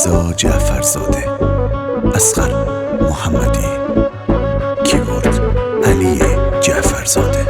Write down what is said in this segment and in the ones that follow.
رضا جعفرزاده، اصغر محمدی، کیبورد علی جعفرزاده.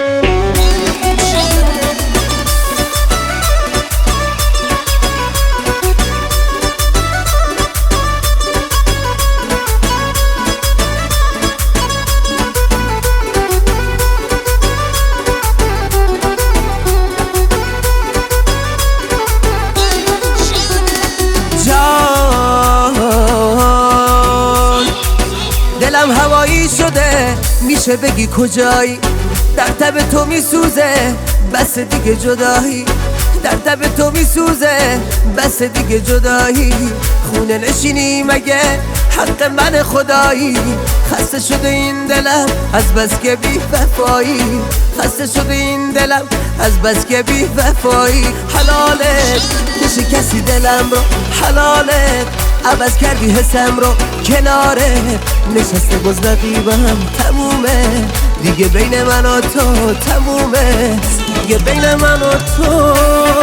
دلم هوایی شده، میشه بگی کجایی؟ در تب تو میسوزه، بس دیگه جدایی. در تب تو میسوزه، بس دیگه جدایی. خونه نشینی مگه حق من خدایی؟ خسته شده این دلم از بس که بی وفایی. خسته شده این دلم از بس که بی وفایی. حلالت میشه کسی دلم رو، حلالت عوض کردی حسم رو. کناره نشسته باز رقیبم، تمومه دیگه بین من و تو، تمومه دیگه بین من و تو.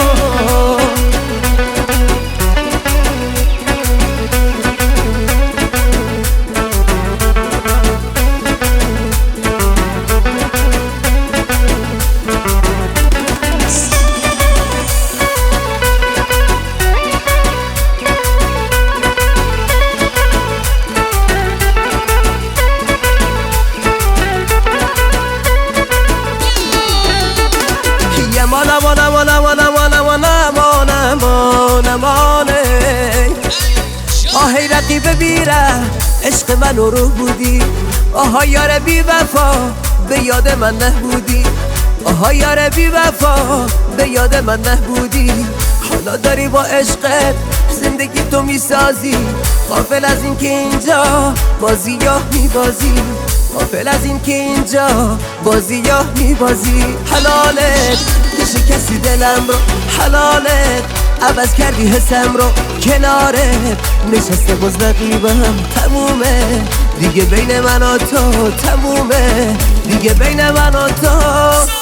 آهی رقیب بیره عشق من رو بودی. آها یار بی وفا به یاد من نبودی. آها یار بی وفا به یاد من نبودی. حالا داری با عشقت زندگی تو میسازی، غافل از این که اینجا بازی یا میبازی. غافل از این که اینجا بازی یا میبازی. حلالت میشه کسی دلم رو، حلالت عوض کردی حسم رو. کناره نشسته باز رقیبم، تمومه دیگه بین من و تو، تمومه دیگه بین من و تو.